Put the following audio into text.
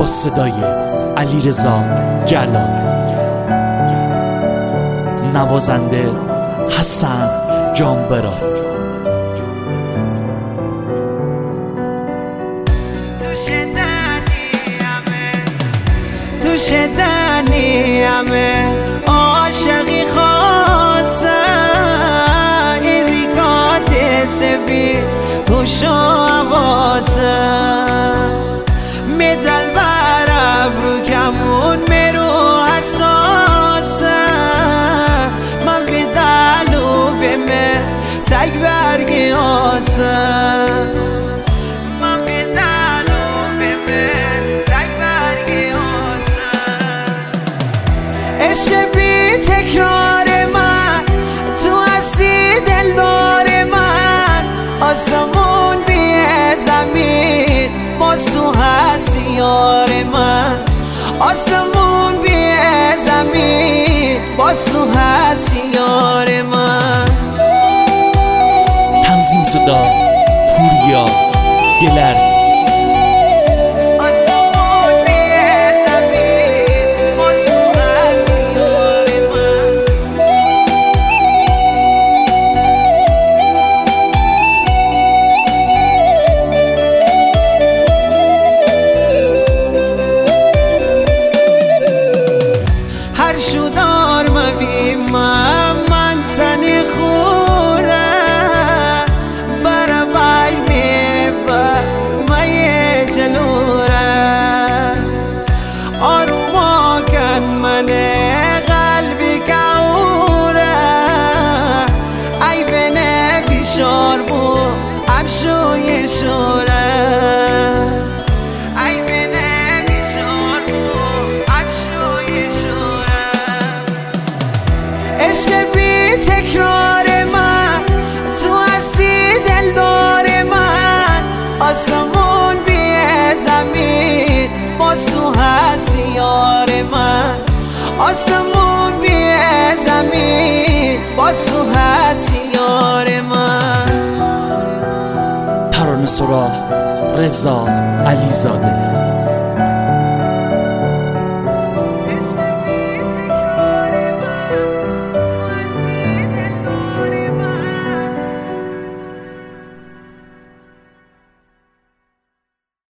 صدای علیرضا جلال، نوازنده حسن جانبراز. تو شدنیمه عاشقی خواستم، این ریکات سفید پوش و حواسم، مدل برم رو کمون مرو حساسم، من به دلو به من تک برگی آسم، من به دلو به من تک برگی آسم. عشق بی تکرار من، تو هستی دلدار من، آسمون بی زمین باز تو هستی یار من، آسمون بی زمین باز تو هستی یار من. تنظیم صدا پوریا گلردی. شدار مبی من تن خوره برا بای میبا مای جلوره، آروما کن من قلبی کعوره، ای بنه بیشار بو ابشوی شوره، عشق بی تکرار من، تو هستی دلدار من، آسمون بی زمین باز تو هستی یار من، آسمون بی زمین باز تو هستی یار من. ترانه سرا رضا علیزاده.